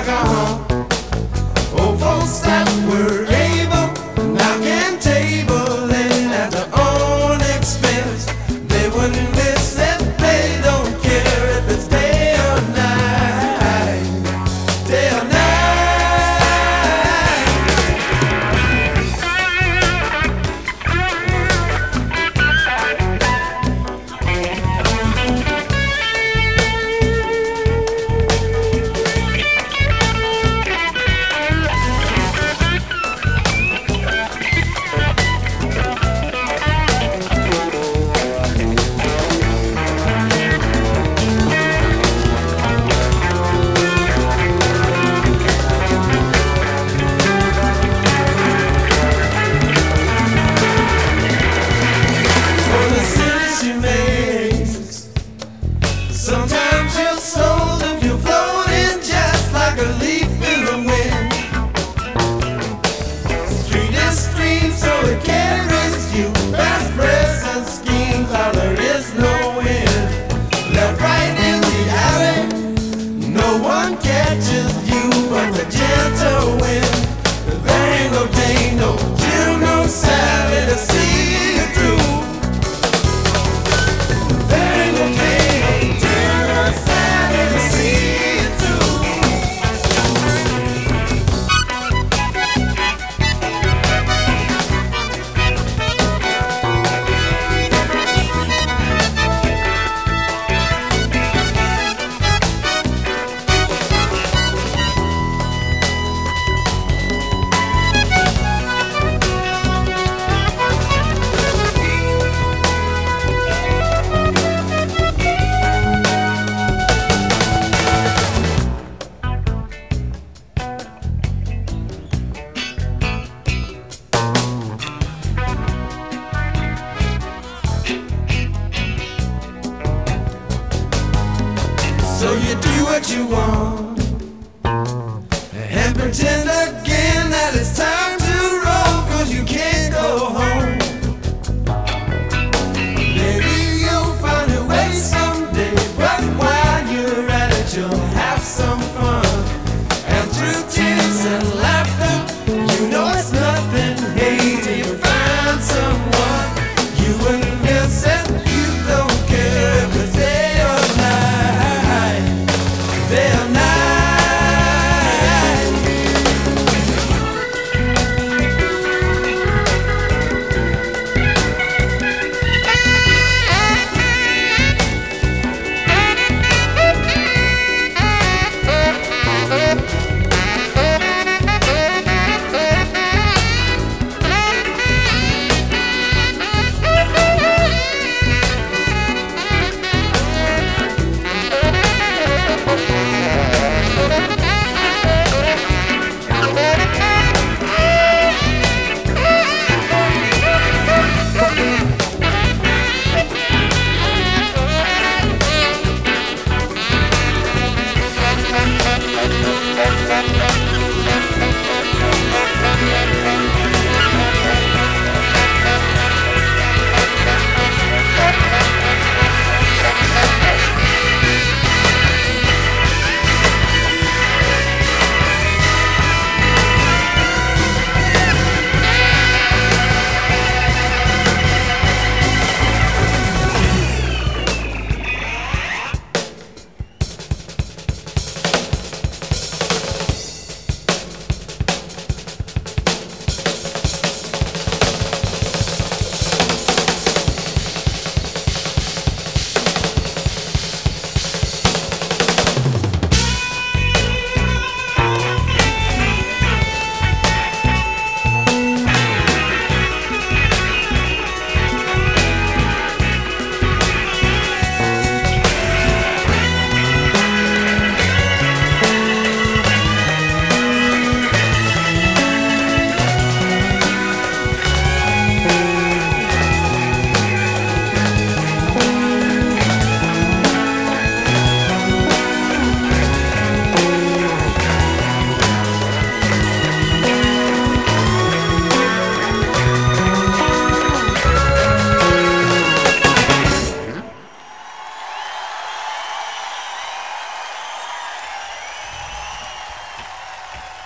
So you do what you want and pretend again that it's time to roll, 'cause you can't go home. Maybe you'll find a way someday, but while you're at it you'll have some fun. And through tears and laughter, you know it's nothing. Hey, till you find someone you will miss and you don't care if it's day or night, day or night.